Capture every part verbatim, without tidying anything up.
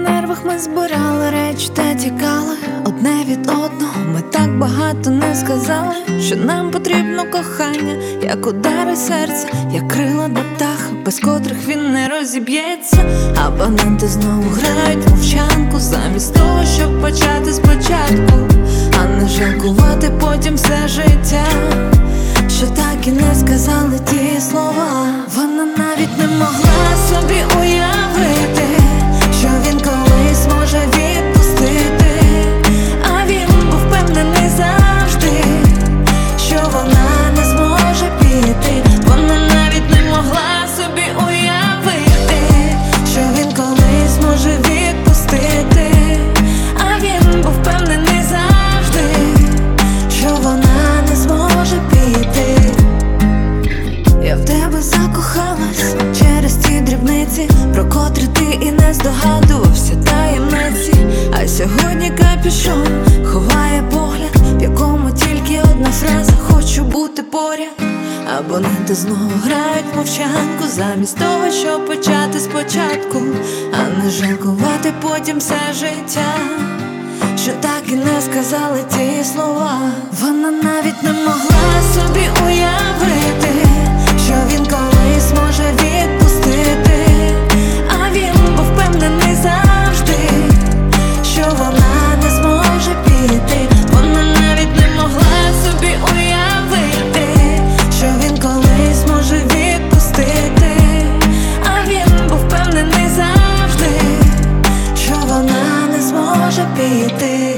нервах ми збирали речі та тікали одне від одного. Ми так багато не сказали, що нам потрібно кохання, як удари серця, як крила до птаха, без котрих він не розіб'ється. Абоненти знову грають мовчанку, замість того, щоб почати спочатку, а не жалкувати потім все життя, що так і не сказали ті слова. Вона навіть не могла собі уявити, що він колись може відпустити, а він був впевнений завжди, що вона не зможе піти. Вона навіть не могла собі уявити, що він колись може відпустити, а він був впевнений завжди, що вона не зможе піти. Я в тебе закохалась через ті дрібниці, про котрі ти і не здогадувався таємниці. А сьогодні капюшон ховає погляд, в якому тільки одна фраза: хочу бути поряд. Абоненти знову грають мовчанку, замість того, щоб почати спочатку, а не жалкувати потім все життя, що так і не сказали ті слова. Вона навіть не могла собі уявити, що він колись може відпустити, а він був впевнений завжди, що вона не зможе піти. Вона навіть не могла собі уявити, що він колись може відпустити, а він був впевнений завжди, що вона не зможе піти.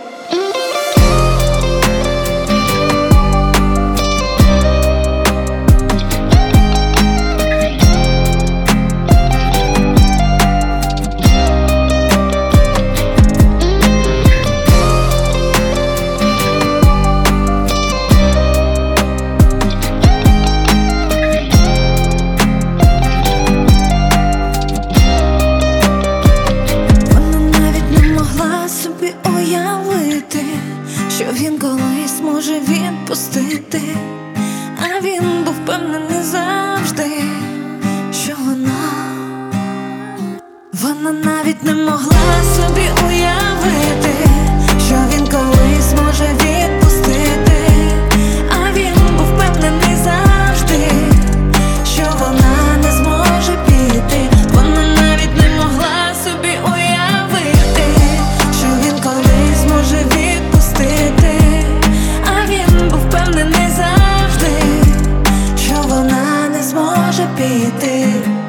Що він колись може відпустити, а він був впевнений завжди, що вона Вона навіть не могла собі уявити, що він колись може відпустити, а він був впевнений завжди, що вона не зможе піти. Вона навіть не могла собі уявити, що він колись може відпустити, а він був впевнений завжди, що вона не зможе піти.